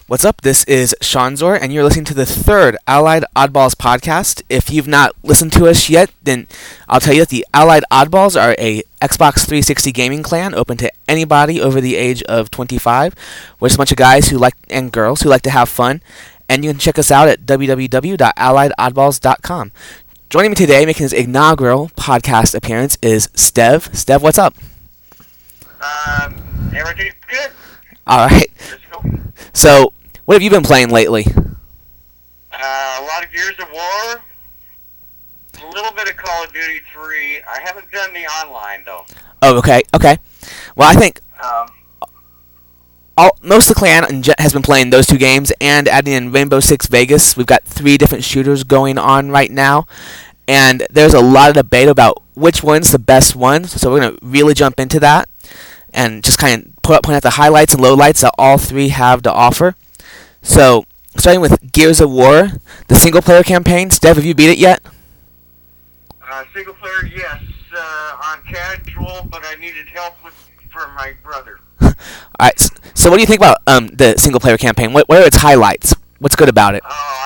What's up? This is Shanzor, and you're listening to the third Allied Oddballs podcast. If you've not listened to us yet, then I'll tell you that the Allied Oddballs are a Xbox 360 gaming clan open to anybody over the age of 25. We're just a bunch of guys and girls who like to have fun, and you can check us out at www.alliedoddballs.com. Joining me today, making his inaugural podcast appearance, is Stev. Stev, what's up? Everything's good. All right. Let's go. So, what have you been playing lately? A lot of Gears of War, a little bit of Call of Duty 3. I haven't done the online, though. Oh, okay. Well, I think most of the clan has been playing those two games, and adding in Rainbow Six Vegas. We've got 3 different shooters going on right now, and there's a lot of debate about which one's the best one, so we're going to really jump into that and just kind of point out the highlights and lowlights that all 3 have to offer. So, starting with Gears of War, the single-player campaign. Steph, have you beat it yet? Single player, yes. On casual, but I needed help from my brother. Alright, so what do you think about the single-player campaign? What are its highlights? What's good about it?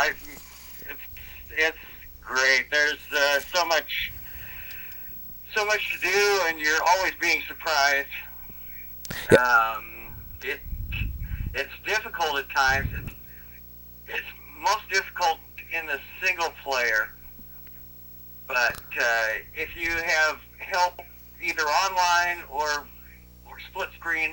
It's great. There's so much to do, and you're always being surprised. Yeah. It's difficult at times. It's most difficult in the single player, but if you have help either online or split screen,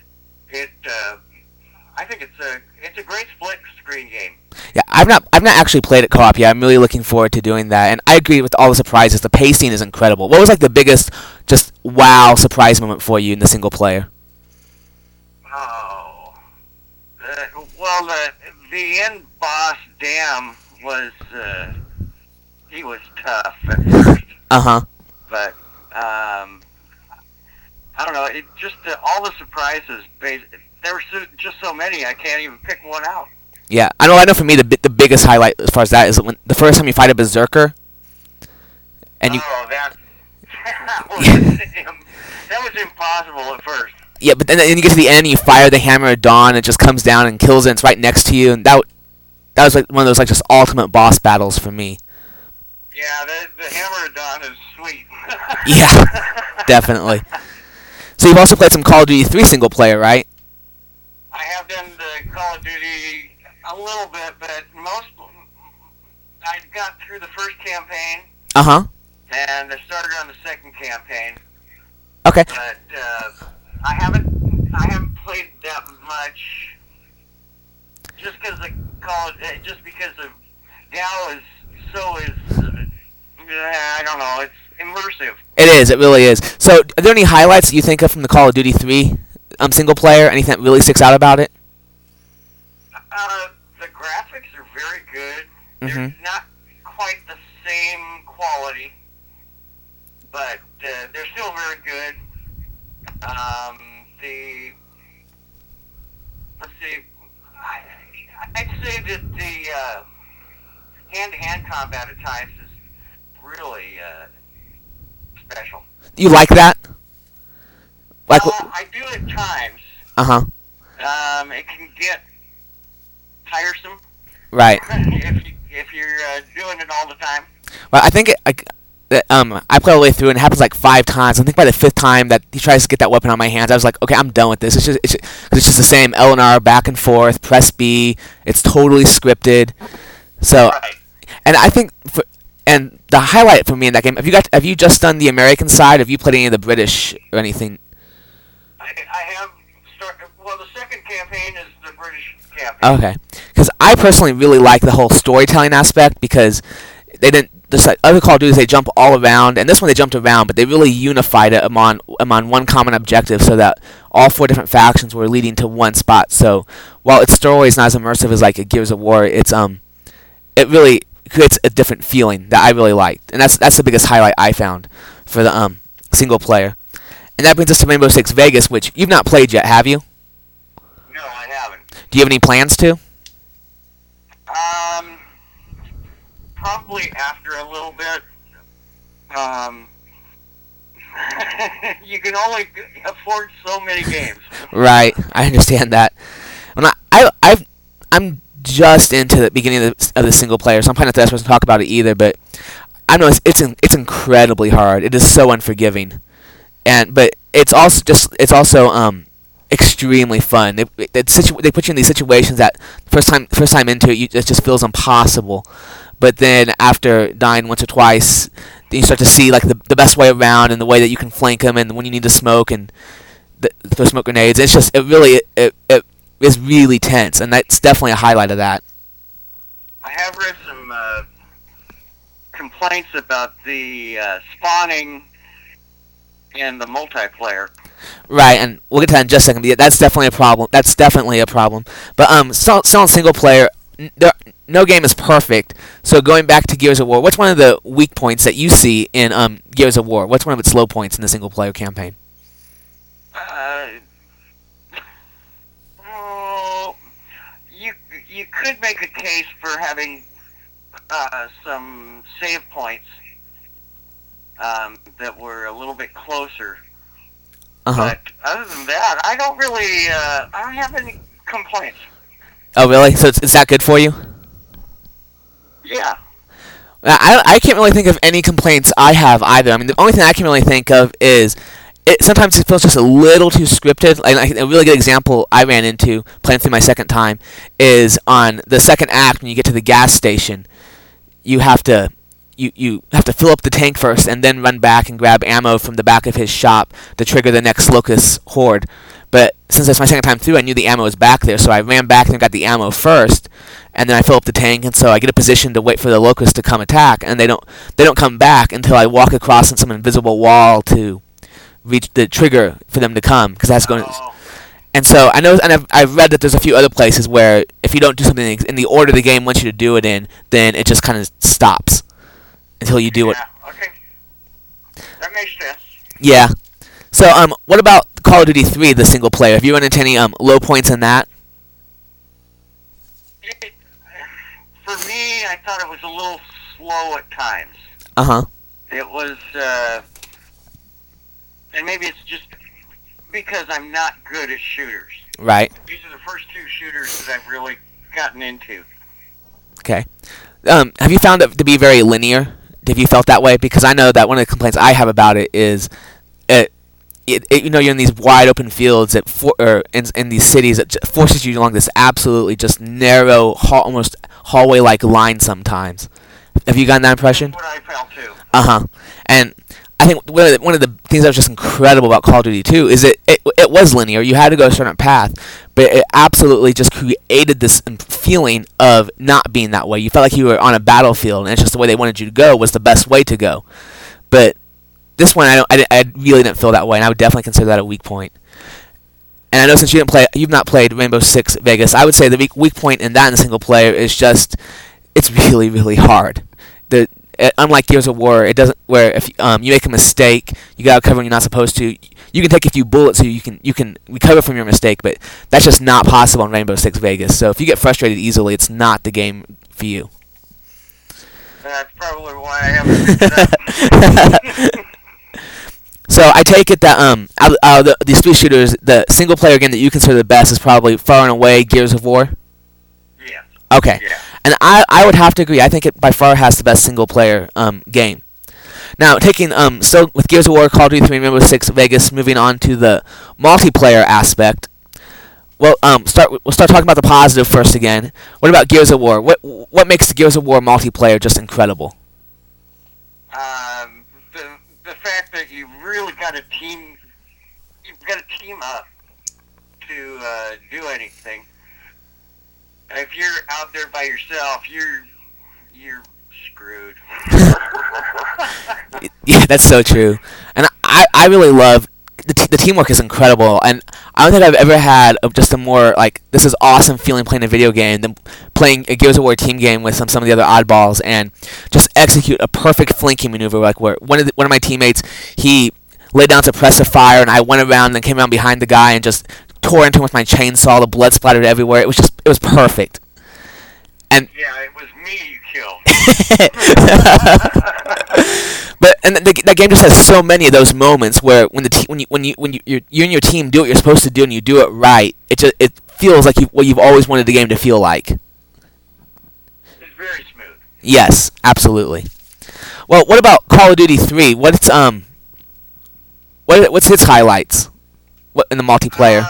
I think it's a great split screen game. Yeah, I've not actually played it co-op yet. I'm really looking forward to doing that, and I agree with all the surprises. The pacing is incredible. What was like the biggest just wow surprise moment for you in the single player? Well, the end boss, Dam, he was tough at first. But, I don't know, it just, all the surprises, there were just so many, I can't even pick one out. Yeah, I know for me, the biggest highlight as far as that is when the first time you fight a berserker, and you... Oh, that was impossible at first. Yeah, but then you get to the end, and you fire the Hammer of Dawn, and it just comes down and kills it, and it's right next to you, and that was like one of those like just ultimate boss battles for me. Yeah, the Hammer of Dawn is sweet. Yeah, definitely. So you've also played some Call of Duty 3 single player, right? I have done the Call of Duty a little bit, but I got through the first campaign. And I started on the second campain. Okay. But I haven't played that much, just because of Gal is I don't know, it's immersive. It is, it really is. So, are there any highlights that you think of from the Call of Duty 3 single player? Anything that really sticks out about it? The graphics are very good. They're not quite the same quality, but they're still very good. Let's see, I'd say that the hand-to-hand combat at times is really special. You like that? I do at times. It can get tiresome. Right. if you're doing it all the time. Well, I think I play all the way through, and it happens like 5 times. I think by the 5th time that he tries to get that weapon on my hands, I was like, okay, I'm done with this. It's just the same L and R back and forth, press B. It's totally scripted. So, right. And I think and the highlight for me in that game, have you just done the American side? Have you played any of the British or anything? I have started. Well, the second campaign is the British campaign. Okay, because I personally really like the whole storytelling aspect, because they didn't. Just like other Call of Duty, they jump all around, and this one they jumped around, but they really unified it among one common objective, so that all 4 different factions were leading to one spot. So while its story is not as immersive as like a Gears of War, it really creates a different feeling that I really liked, and that's the biggest highlight I found for the single player. And that brings us to Rainbow Six Vegas, which you've not played yet, have you? No, I haven't. Do you have any plans to? Probably after a little bit. You can only afford so many games. Right, I understand that. I've I'm just into the beginning of the single player, so I'm probably not the best person to talk about it either. But I know it's incredibly hard. It is so unforgiving, but it's also extremely fun. They put you in these situations that first time into it, it just feels impossible. But then after dying once or twice, then you start to see like the best way around and the way that you can flank them and when you need to smoke and throw smoke grenades. It's just it is really tense, and that's definitely a highlight of that. I have read some complaints about the spawning in the multiplayer. Right, and we'll get to that in just a second. But yeah, that's definitely a problem. But still in single player, no game is perfect. So going back to Gears of War, what's one of the weak points that you see in Gears of War? What's one of its low points in the single player campaign? You could make a case for having some save points that were a little bit closer. But other than that, I don't have any complaints. Oh, really? So it's that good for you? Yeah. I can't really think of any complaints I have either. I mean, the only thing I can really think of is sometimes it feels just a little too scripted. Like a really good example I ran into playing through my second time is on the second act when you get to the gas station. You have to fill up the tank first and then run back and grab ammo from the back of his shop to trigger the next Locust horde. But since it's my second time through, I knew the ammo was back there, so I ran back and got the ammo first, and then I fill up the tank, and so I get a position to wait for the Locust to come attack, and they don't come back until I walk across some invisible wall to reach the trigger for them to come, because that's going. And so I know, and I've read that there's a few other places where if you don't do something in the order the game wants you to do it in, then it just kind of stops until you do it. Okay. That makes sense. Yeah. So, what about Call of Duty 3, the single player? Have you run into any low points in that? For me, I thought it was a little slow at times. It was, and maybe it's just because I'm not good at shooters. Right. These are the first two shooters that I've really gotten into. Okay. Have you found it to be very linear? Have you felt that way? Because I know that one of the complaints I have about it is you're in these wide open fields in these cities that forces you along this absolutely just narrow, almost hallway-like line sometimes. Have you gotten that impression? That's what I felt too. And I think one of the things that was just incredible about Call of Duty 2 is it was linear. You had to go a certain path, but it absolutely just created this feeling of not being that way. You felt like you were on a battlefield, and it's just the way they wanted you to go was the best way to go. But this one, I really didn't feel that way, and I would definitely consider that a weak point. And I know since you've not played Rainbow Six Vegas, I would say the weak point in that in the single player is just it's really, really hard. Unlike Gears of War, it doesn't where if you make a mistake, you gotta cover when you're not supposed to. You can take a few bullets so you can recover from your mistake, but that's just not possible in Rainbow Six Vegas. So if you get frustrated easily, it's not the game for you. That's probably why I haven't. So I take it that out of these three shooters, the single player game that you consider the best is probably far and away Gears of War. Yeah. Okay. Yeah. And I would have to agree. I think it by far has the best single player game. Now taking so with Gears of War, Call of Duty 3, Rainbow Six Vegas, moving on to the multiplayer aspect. Well, we'll start talking about the positive first again. What about Gears of War? What makes the Gears of War multiplayer just incredible? The fact that you really got a team, you've got to team up to do anything. If you're out there by yourself, you're screwed. Yeah, that's so true. And I really love the teamwork is incredible, and I don't think I've ever had just a more like this is awesome feeling playing a video game than playing a Gears of War team game with some of the other oddballs and just execute a perfect flanking maneuver. Like where one of my teammates, he laid down suppressive fire, and I went around and came around behind the guy and just tore into him with my chainsaw. The blood splattered everywhere. It was perfect. And yeah, it was me you killed. But that game just has so many of those moments where when you and your team do what you're supposed to do and you do it right, it feels like what you've always wanted the game to feel like. It's very smooth. Yes, absolutely. Well, what about Call of Duty 3? What's its highlights? What in the multiplayer?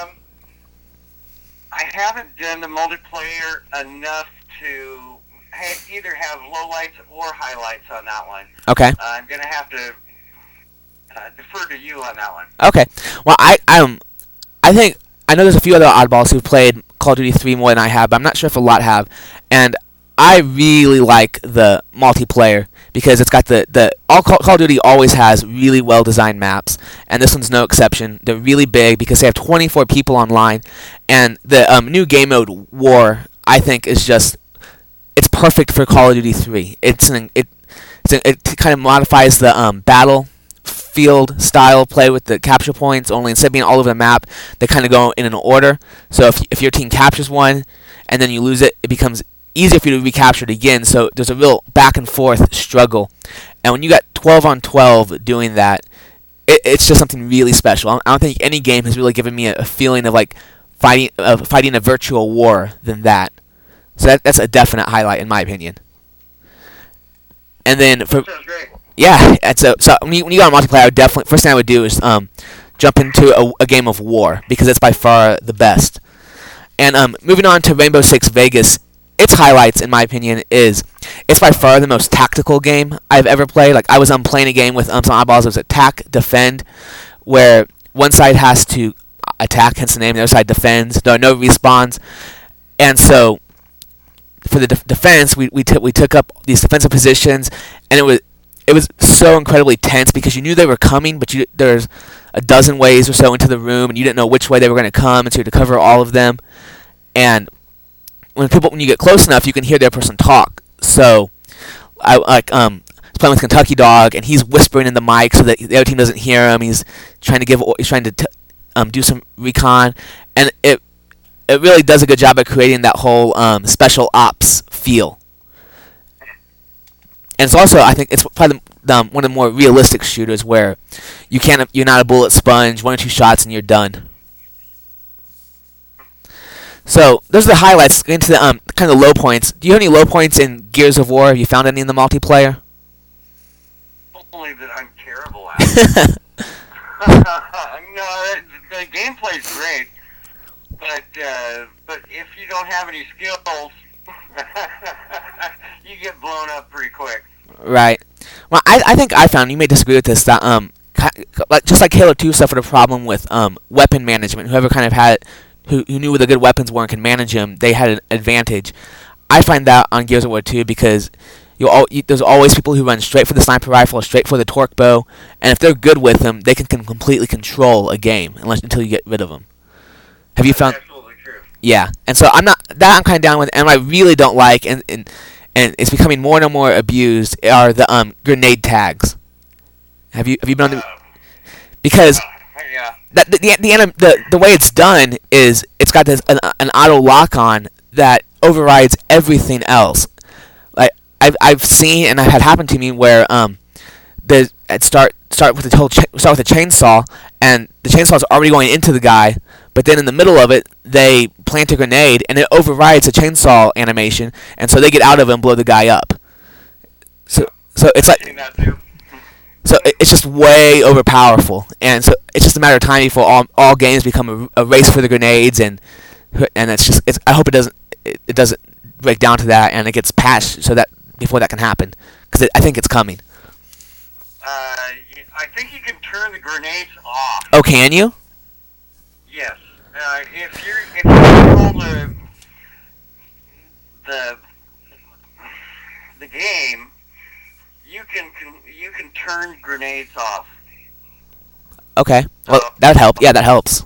I haven't done the multiplayer enough to either have lowlights or highlights on that one. Okay. I'm gonna have to defer to you on that one. Okay. Well, I think I know there's a few other oddballs who've played Call of Duty 3 more than I have, but I'm not sure if a lot have. And I really like the multiplayer because it's got the Call of Duty always has really well designed maps, and this one's no exception. They're really big because they have 24 people online, and the new game mode War I think is just it's perfect for Call of Duty 3. It kind of modifies the battlefield style play with the capture points. Only instead of being all over the map, they kind of go in an order. So if your team captures one and then you lose it, it becomes easier for you to recapture it again. So there's a real back and forth struggle. And when you got 12 on 12 doing that, it's just something really special. I don't think any game has really given me a feeling of like fighting a virtual war than that. So that's a definite highlight in my opinion. And then for Sounds great. yeah, and so when you go on multiplayer, I would definitely first thing I would do is jump into a game of War because it's by far the best. And moving on to Rainbow Six Vegas, its highlights in my opinion is it's by far the most tactical game I've ever played. Like I was playing a game with some eyeballs. It was attack defend, where one side has to attack, hence the name. The other side defends. There are no respawns, and so for the defense, we took up these defensive positions, and it was so incredibly tense because you knew they were coming, but there's a dozen ways or so into the room, and you didn't know which way they were going to come, and so you had to cover all of them. And when you get close enough, you can hear the other person talk. So I was playing with Kentucky Dog, and he's whispering in the mic so that the other team doesn't hear him. He's trying to do some recon, and it really does a good job of creating that whole special ops feel. And it's also, I think, it's probably one of the more realistic shooters where you're not a bullet sponge, 1 or 2 shots and you're done. So those are the highlights. Into the kind of low points. Do you have any low points in Gears of War? Have you found any in the multiplayer? Only that I'm terrible at it. No, the gameplay's great. But if you don't have any skills, you get blown up pretty quick. Right. Well, I think I found, you may disagree with this, that just like Halo 2 suffered a problem with weapon management. Whoever kind of had who knew where the good weapons were and could manage them, they had an advantage. I find that on Gears of War 2 because there's always people who run straight for the sniper rifle, straight for the torque bow, and if they're good with them, they can completely control a game until you get rid of them. Have you found? Absolutely true. Yeah, and so I'm kind of down with, and I really don't like, and it's becoming more and more abused, are the grenade tags. Have you been on the? Because yeah. the way it's done is it's got this an auto lock on that overrides everything else. Like I've seen and I've had happen to me where start with a chainsaw, and the chainsaw is already going into the guy, but then in the middle of it they plant a grenade and it overrides the chainsaw animation, and so they get out of it and blow the guy up. So it's like it's just way overpowerful, and so it's just a matter of time before all games become a race for the grenades, and I hope it doesn't break down to that, and it gets patched so that before that can happen, because I think it's coming. I think you can turn the grenades off. Oh, can you? Yes. If you control the game, you can turn grenades off. Okay. Well, that would help. Yeah, that helps.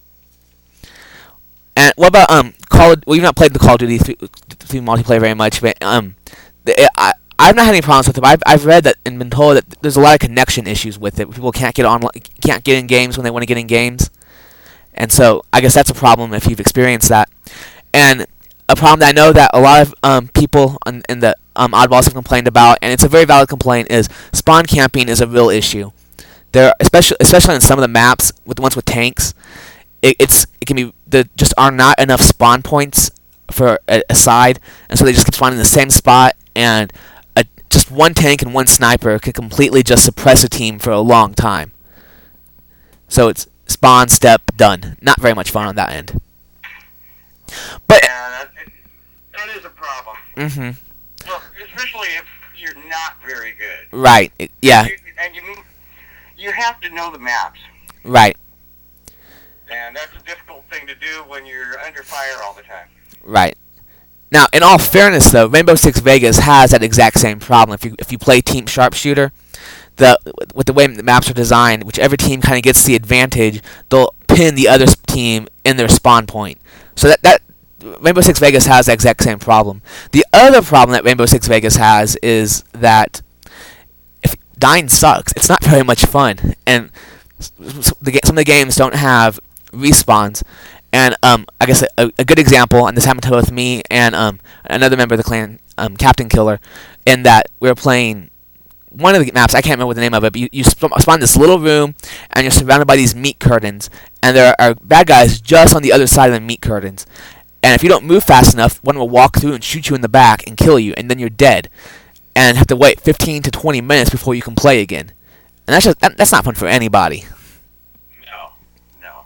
And what about we've not played the Call of Duty 3 multiplayer very much, but I've not had any problems with it. But I've read that and been told that there's a lot of connection issues with it. People can't get in games when they want to get in games, and so I guess that's a problem if you've experienced that. And a problem that I know that a lot of people in the oddballs have complained about, and it's a very valid complaint, is spawn camping is a real issue. There, especially in some of the maps with the ones with tanks, it can be there just are not enough spawn points for a side, and so they just keep spawning in the same spot, and just one tank and one sniper can completely just suppress a team for a long time. So it's spawn, step, done. Not very much fun on that end. But Yeah, that is a problem. Well, especially if you're not very good. Right. Yeah. And you have to know the maps. Right. And that's a difficult thing to do when you're under fire all the time. Right. Now, in all fairness, though, Rainbow Six Vegas has that exact same problem. If you play Team Sharpshooter, with the way the maps are designed, whichever team kind of gets the advantage, they'll pin the other team in their spawn point. So that Rainbow Six Vegas has the exact same problem. The other problem that Rainbow Six Vegas has is that if dying sucks, it's not very much fun, and some of the games don't have respawns. And I guess a good example, and this happened to both me and another member of the clan, Captain Killer, in that we were playing one of the maps. I can't remember what the name of it, but you spawn in this little room, and you're surrounded by these meat curtains, and there are bad guys just on the other side of the meat curtains. And if you don't move fast enough, one will walk through and shoot you in the back and kill you, and then you're dead, and have to wait 15 to 20 minutes before you can play again. And that's not fun for anybody. No.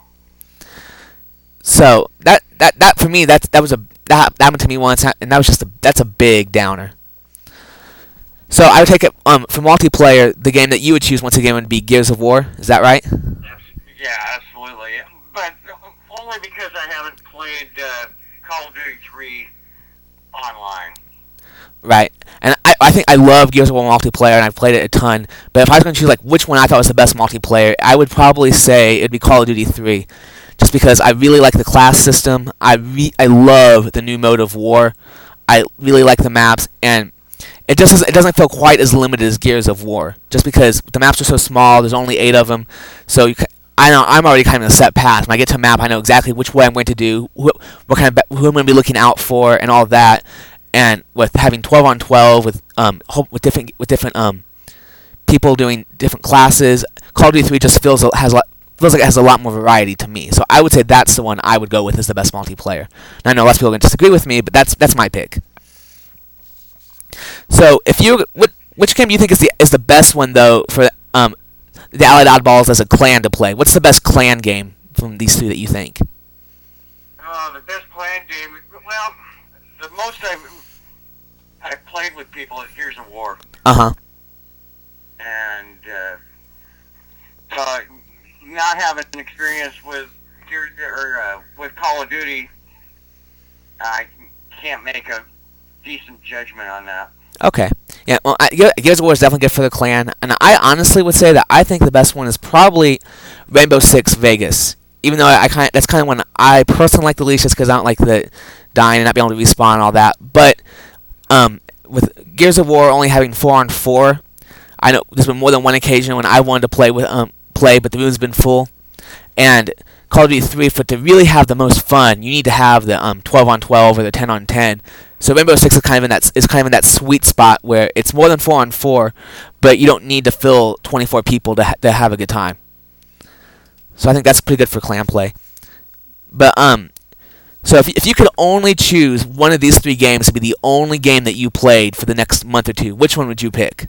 So that for me that happened to me once, and that's a big downer. So I would take it for multiplayer. The game that you would choose once again would be Gears of War. Is that right? Yeah, absolutely. But only because I haven't played Call of Duty 3 online. Right. And I think I love Gears of War multiplayer, and I've played it a ton. But if I was going to choose like which one I thought was the best multiplayer, I would probably say it'd be Call of Duty 3. Just because I really like the class system. I love the new mode of war. I really like the maps, and it doesn't feel quite as limited as Gears of War. Just because the maps are so small, there's only 8 of them. So I'm already kind of a set path. When I get to a map, I know exactly which way I'm going to do, who I'm going to be looking out for, and all of that. And with having 12 on 12 with different people doing different classes, Call of Duty 3 just feels like it has a lot more variety to me. So I would say that's the one I would go with as the best multiplayer. And I know lots of people are going to disagree with me, but that's my pick. So which game do you think is the best one though for the Allied Oddballs as a clan to play? What's the best clan game from these two that you think? The best clan game. Well, the most I've played with people is Gears of War. And not having an experience with with Call of Duty, I can't make a decent judgment on that. Okay. Yeah, well, Gears of War is definitely good for the clan, and I honestly would say that I think the best one is probably Rainbow Six Vegas. Even though that's kind of one I personally like the least, just because I don't like the dying and not being able to respawn and all that. But with Gears of War only having 4 on 4, I know there's been more than one occasion when I wanted to play, but the room's been full. And Call of Duty 3, to really have the most fun, you need to have the 12 on 12 or the 10 on 10. So Rainbow Six is kind of in that sweet spot where it's more than 4 on 4, but you don't need to fill 24 people to have a good time. So I think that's pretty good for clan play. But so if you could only choose one of these 3 games to be the only game that you played for the next month or 2, which one would you pick?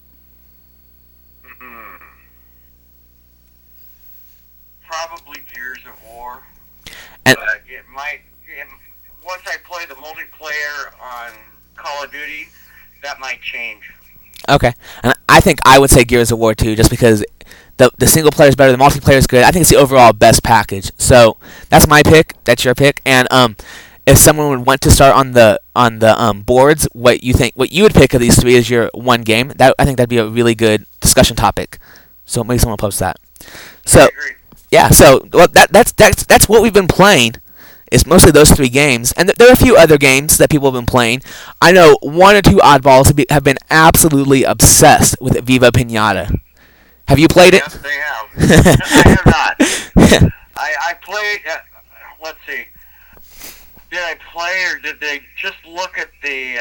Probably Gears of War. And but it might. Once I play the multiplayer on Call of Duty, that might change. Okay, and I think I would say Gears of War too, just because the single player is better, the multiplayer is good. I think it's the overall best package. So that's my pick. That's your pick. And if someone would want to start on the boards, what you would pick of these 3 as your one game, I think that'd be a really good discussion topic. So maybe someone will post that. So I agree. yeah, so that's what we've been playing. It's mostly those 3 games, and there are a few other games that people have been playing. I know 1 or 2 oddballs have been absolutely obsessed with Viva Pinata. Have you played it? Yes, they have. I have not. I played. Let's see. Did I play, or did they just look at the?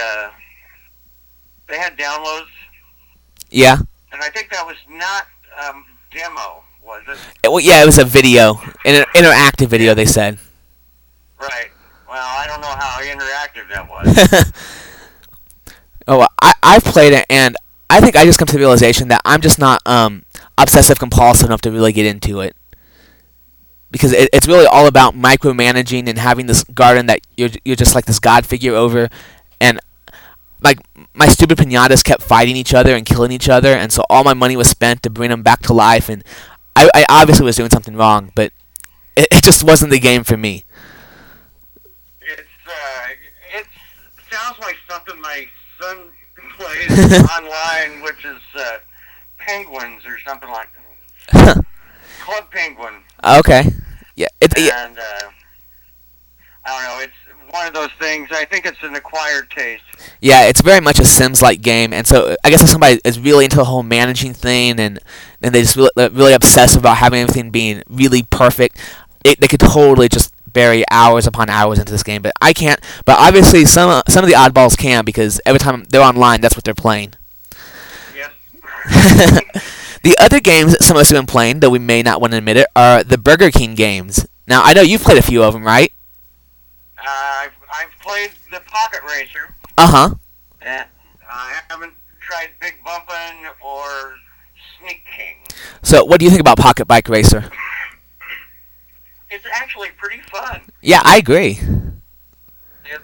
They had downloads. Yeah. And I think that was not demo. was it? Well, yeah, it was a video, an interactive video. They said. Right. Well, I don't know how interactive that was. Oh, well, I've played it, and I think I just come to the realization that I'm just not obsessive compulsive enough to really get into it. Because it's really all about micromanaging and having this garden that you're just like this god figure over, and like my stupid pinatas kept fighting each other and killing each other, and so all my money was spent to bring them back to life, and I obviously was doing something wrong, but it just wasn't the game for me. It sounds like something my son plays online, which is Penguins or something like that. Club Penguin. Okay. Yeah. And I don't know. It's one of those things. I think it's an acquired taste. Yeah, it's very much a Sims-like game, and so I guess if somebody is really into the whole managing thing, and they just really obsessed about having everything being really perfect, they could totally just bury hours upon hours into this game. But I can't. But obviously, some of the oddballs can, because every time they're online, that's what they're playing. Yes. The other games that some of us have been playing, though we may not want to admit it, are the Burger King games. Now, I know you've played a few of them, right? I've played the Pocket Racer. Uh-huh. And I haven't tried Big Bumpin' or Sneak King. So, what do you think about Pocket Bike Racer? It's actually pretty fun. Yeah, I agree. It's,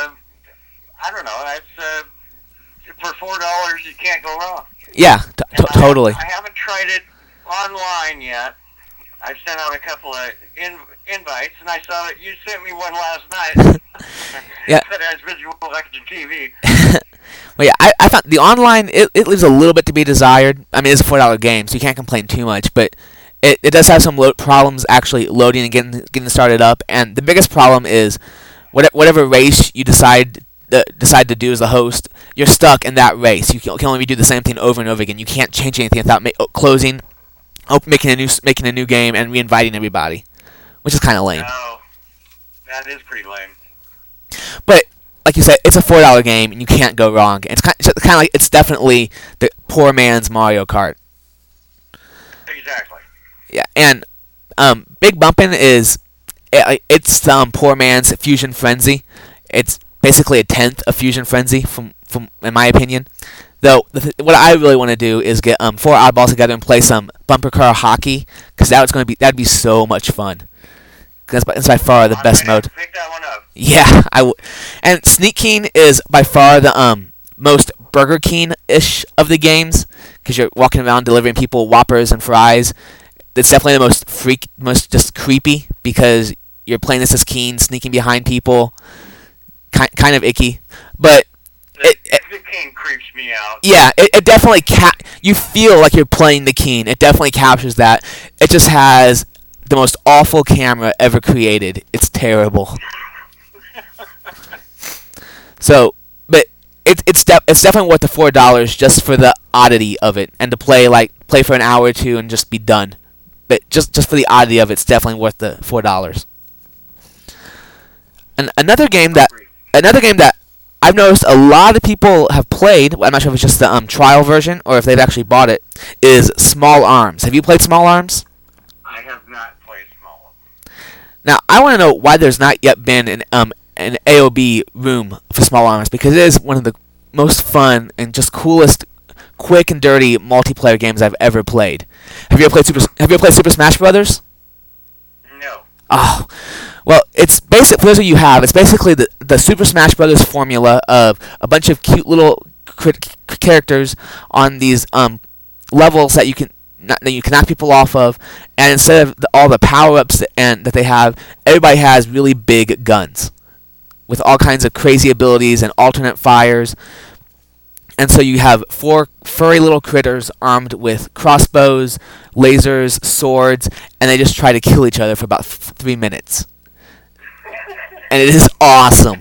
I don't know, it's, for $4 you can't go wrong. Yeah, totally. I haven't tried it online yet. I've sent out a couple of invites, and I saw that you sent me one last night. Yeah. That has visual electric TV. Well, yeah, I found the online, it leaves a little bit to be desired. I mean, it's a $4 game, so you can't complain too much, but it does have some problems actually loading and getting started up, and the biggest problem is whatever race you decide to do as the host, you're stuck in that race. You can only do the same thing over and over again. You can't change anything without closing, making a new game, and re-inviting everybody, which is kind of lame. Oh, that is pretty lame. But like you said, it's a $4 game, and you can't go wrong. It's kind of like it's definitely the poor man's Mario Kart. Exactly. Yeah, and Big Bumpin' is it's poor man's Fusion Frenzy. It's basically a 10th of Fusion Frenzy, from in my opinion. Though what I really want to do is get 4 oddballs together and play some bumper car hockey, because that'd be so much fun. That's by far the best mode. Pick that one up. Yeah, and Sneak King is by far the most Burger King-ish of the games, because you're walking around delivering people Whoppers and fries. It's definitely the most just creepy, because you're playing this as Keen, sneaking behind people. Kind of icky, but the King creeps me out. Yeah, it definitely you feel like you're playing the Keen. It definitely captures that. It just has the most awful camera ever created. It's terrible. So, but it's definitely worth the $4 just for the oddity of it, and to play for an hour or two and just be done. But just for the oddity of it, it's definitely worth the $4. And another game that I've noticed a lot of people have played, I'm not sure if it's just the trial version or if they've actually bought it, is Small Arms. Have you played Small Arms? I have not played Small Arms. Now, I want to know why there's not yet been an AOB room for Small Arms, because it is one of the most fun and just coolest, quick and dirty multiplayer games I've ever played. Have you ever played Super Smash Brothers? No. Oh, well, it's basic. For those of you who have, it's basically the Super Smash Brothers formula of a bunch of cute little characters on these levels that you can knock people off of, and instead of all the power-ups that they have, everybody has really big guns with all kinds of crazy abilities and alternate fires. And so you have 4 furry little critters armed with crossbows, lasers, swords, and they just try to kill each other for about 3 minutes. And it is awesome.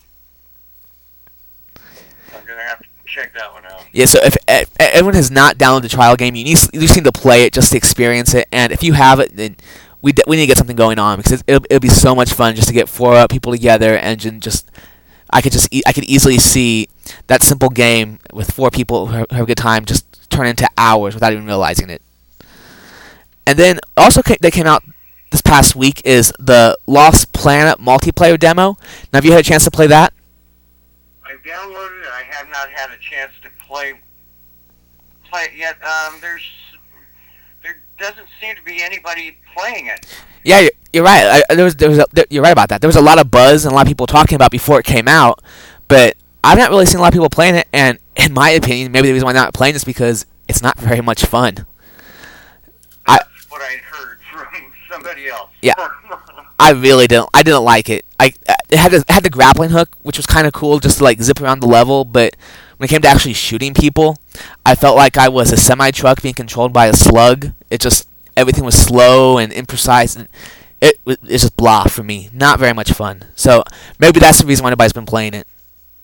I'm going to have to check that one out. Yeah, so if everyone has not downloaded the trial game, you just need to play it just to experience it. And if you have it, then we need to get something going on, because it'll be so much fun just to get 4 people together and just... I could easily see that simple game with 4 people who have a good time just turn into hours without even realizing it. And then also that came out this past week is the Lost Planet multiplayer demo. Now, have you had a chance to play that? I've downloaded it. I have not had a chance to play it yet. There doesn't seem to be anybody playing it. Yeah, you're right. You're right about that. There was a lot of buzz and a lot of people talking about it before it came out, but I've not really seen a lot of people playing it. And in my opinion, maybe the reason why they're not playing is because it's not very much fun. That's what I heard from somebody else. Yeah, I really didn't. I didn't like it. It had the grappling hook, which was kind of cool, just to like zip around the level. But when it came to actually shooting people, I felt like I was a semi truck being controlled by a slug. Everything was slow and imprecise, and it's just blah for me. Not very much fun. So maybe that's the reason why nobody's been playing it.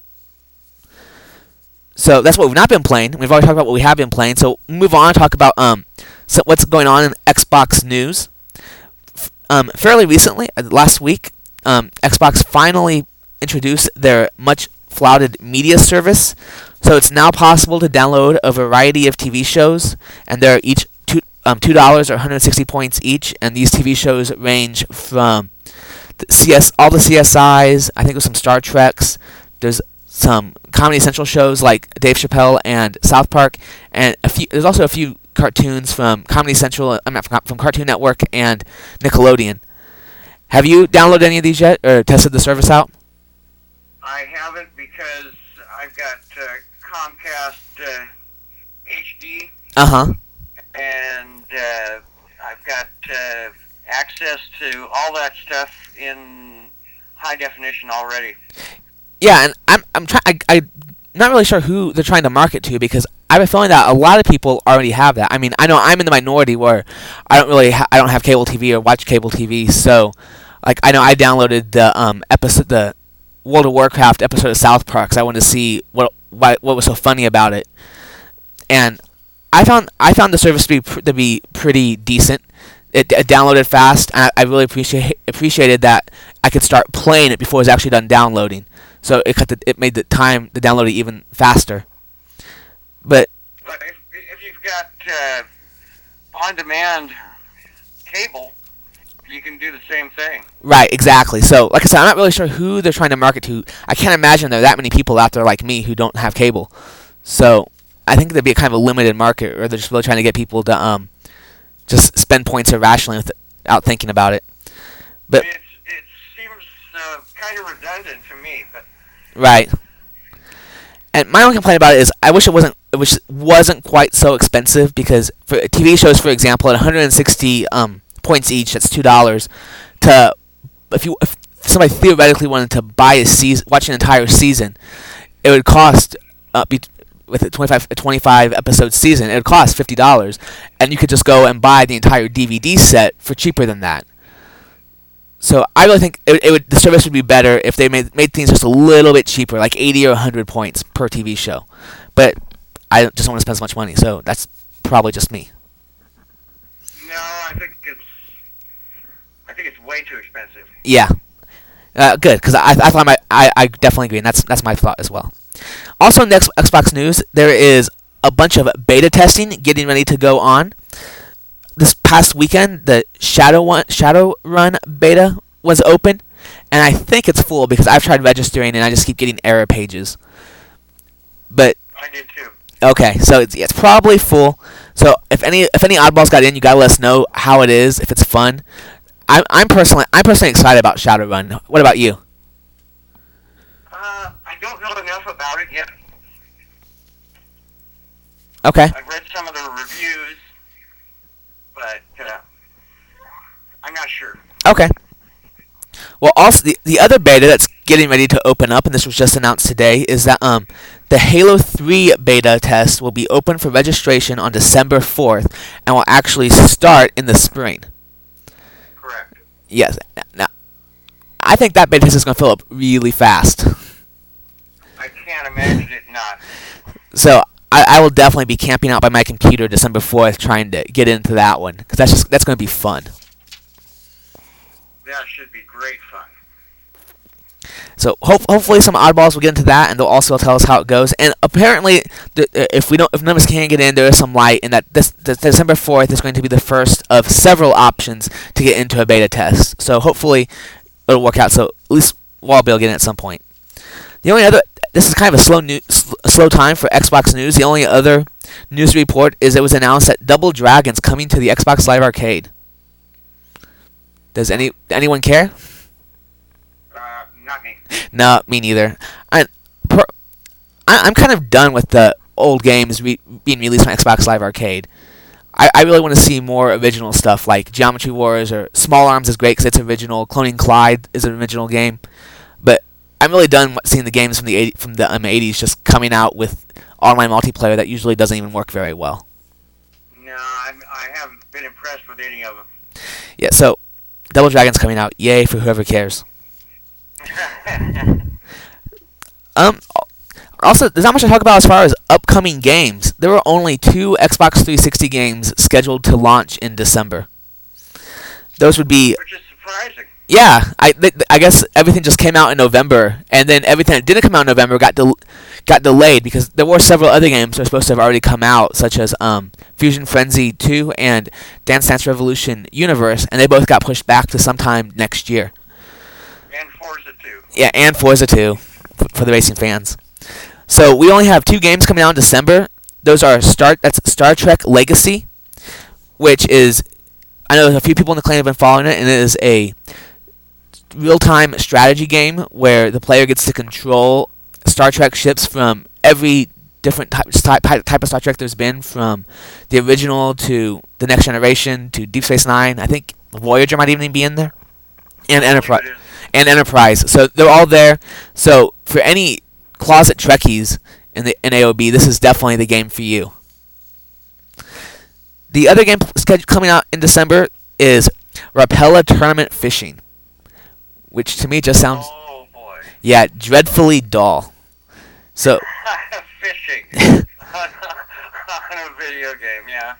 So that's what we've not been playing. We've already talked about what we have been playing. So move on and talk about what's going on in Xbox news. Fairly recently, last week, Xbox finally introduced their much flaunted media service. So it's now possible to download a variety of TV shows, and they're each $2 or 160 points each. And these TV shows range from all the CSIs. I think there's some Star Treks. There's some Comedy Central shows like Dave Chappelle and South Park, and there's also a few cartoons from Comedy Central, from Cartoon Network and Nickelodeon. Have you downloaded any of these yet, or tested the service out? I haven't because I've got Comcast HD. Uh-huh. And I've got access to all that stuff in high definition already. Yeah, and I'm not really sure who they're trying to market to, because I have a feeling that a lot of people already have that. I mean, I know I'm in the minority where I don't have cable TV or watch cable TV, so like I know I downloaded the World of Warcraft episode of South Park, 'cause I wanted to see what was so funny about it, and I found the service to be pretty decent. It downloaded fast, and I really appreciated that I could start playing it before it was actually done downloading. So it made the time to download it even faster. But if you've got on-demand cable, you can do the same thing. Right, exactly. So, like I said, I'm not really sure who they're trying to market to. I can't imagine there are that many people out there like me who don't have cable. So, I think there'd be a kind of a limited market, or they're just really trying to get people to just spend points irrationally without thinking about it. But it seems kind of redundant to me. But right. And my only complaint about it is I wish it wasn't quite so expensive, because for TV shows, for example, at 160 points each, that's $2. If somebody theoretically wanted to buy watch an entire season, it would cost with a 25 episode season, it would cost $50, and you could just go and buy the entire DVD set for cheaper than that. So I really think the service would be better if they made things just a little bit cheaper, like 80 or 100 points per TV show. But I just don't want to spend so much money, so that's probably just me. No, I think it's way too expensive. Yeah, good, because I definitely agree, and that's my thought as well. Also, next Xbox news, there is a bunch of beta testing getting ready to go on. This past weekend, the Shadowrun beta was open, and I think it's full because I've tried registering and I just keep getting error pages. But I did too. Okay, so it's probably full. So if any oddballs got in, you gotta let us know how it is, if it's fun. I'm personally excited about Shadowrun. What about you? I don't know enough about it yet. Okay. I've read some of the reviews, but I'm not sure. Okay. Well, also the other beta that's getting ready to open up, and this was just announced today, is that the Halo 3 beta test will be open for registration on December 4th, and will actually start in the spring. Correct. Yes. Now, I think that beta test is going to fill up really fast. I can't imagine it not. So I will definitely be camping out by my computer December 4th trying to get into that one, because that's going to be fun. That should be great fun. So hopefully some oddballs will get into that, and they'll also tell us how it goes. And apparently, if none of us can get in, there is some light in that this December 4th is going to be the first of several options to get into a beta test. So hopefully it'll work out. So at least we'll all be able to get in at some point. The only other, this is kind of a slow time for Xbox news. The only other news report is it was announced that Double Dragon's coming to the Xbox Live Arcade. Does anyone care? Not me. No, me neither. I'm kind of done with the old games being released on Xbox Live Arcade. I really want to see more original stuff like Geometry Wars or Small Arms is great because it's original. Cloning Clyde is an original game, but I'm really done seeing the games from the 80s just coming out with online multiplayer that usually doesn't even work very well. No, I haven't been impressed with any of them. Yeah, so Double Dragon's coming out. Yay for whoever cares. Also, there's not much to talk about as far as upcoming games. There were only 2 Xbox 360 games scheduled to launch in December. Those would be... Which is surprising. Yeah, I guess everything just came out in November, and then everything that didn't come out in November got delayed because there were several other games that were supposed to have already come out, such as Fusion Frenzy 2 and Dance Dance Revolution Universe, and they both got pushed back to sometime next year. And Forza 2. Yeah, and Forza 2 for the racing fans. So we only have 2 games coming out in December. Those are that's Star Trek Legacy, which is, I know a few people in the clan have been following it, and it is a real-time strategy game where the player gets to control Star Trek ships from every different type of Star Trek there's been, from the original to the Next Generation to Deep Space Nine. I think Voyager might even be in there, and Enterprise. So they're all there. So for any closet Trekkies in AOB, this is definitely the game for you. The other game coming out in December is Rapella Tournament Fishing, which to me just sounds, oh boy, yeah, dreadfully dull. So fishing on a video game, yeah.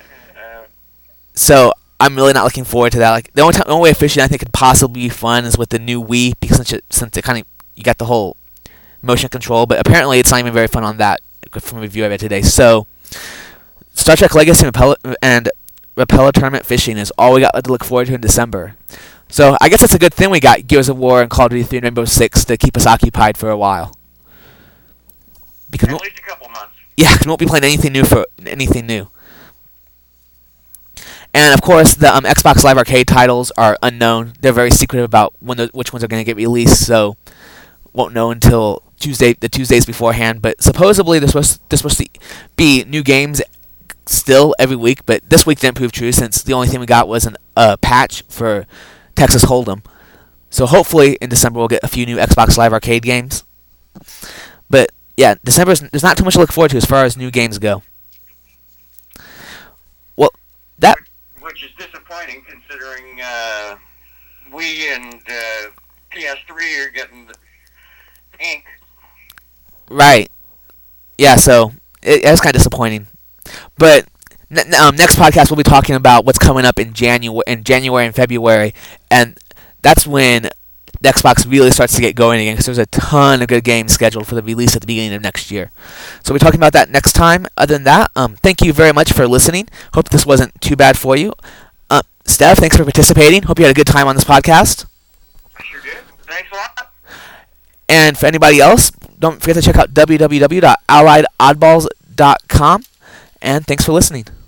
So I'm really not looking forward to that. Like the only way fishing I think could possibly be fun is with the new Wii, because since it kind of, you got the whole motion control, but apparently it's not even very fun on that from a review I read today. So Star Trek Legacy and Rapella Tournament Fishing is all we got to look forward to in December. So I guess it's a good thing we got Gears of War and Call of Duty 3 and Rainbow Six to keep us occupied for a while. Because at least a couple months. Yeah, because we won't be playing anything new. And of course, the Xbox Live Arcade titles are unknown. They're very secretive about which ones are going to get released, so won't know until the Tuesdays beforehand. But supposedly there's supposed to be new games still every week, but this week didn't prove true since the only thing we got was a patch for Texas Hold'em. So hopefully in December we'll get a few new Xbox Live Arcade games. But yeah, there's not too much to look forward to as far as new games go. Well, which is disappointing considering Wii and PS3 are getting the ink. Right. Yeah, so it's kind of disappointing. But next podcast we'll be talking about what's coming up in January and February, and that's when the Xbox really starts to get going again, because there's a ton of good games scheduled for the release at the beginning of next year. So we'll be talking about that next time. Other than that, thank you very much for listening. Hope this wasn't too bad for you. Steph, thanks for participating. Hope you had a good time on this podcast. I sure did. Thanks a lot. And for anybody else, don't forget to check out www.alliedOddballs.com. And thanks for listening.